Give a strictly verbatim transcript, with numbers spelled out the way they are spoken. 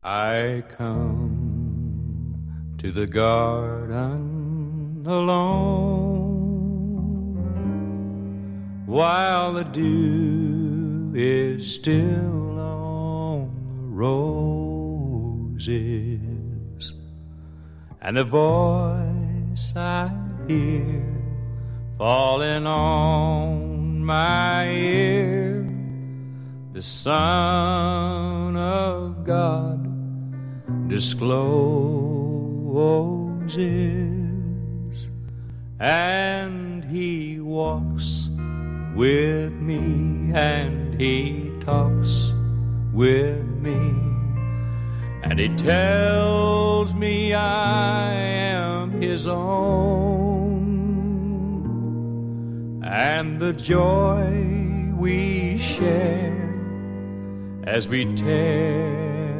I come to the garden alone while the dew is still on the roses, and the voice I hear falling on my ear, the Son of God discloses, and he walks with me and he talks with me, and he tells me I am his own, and the joy we share as we tear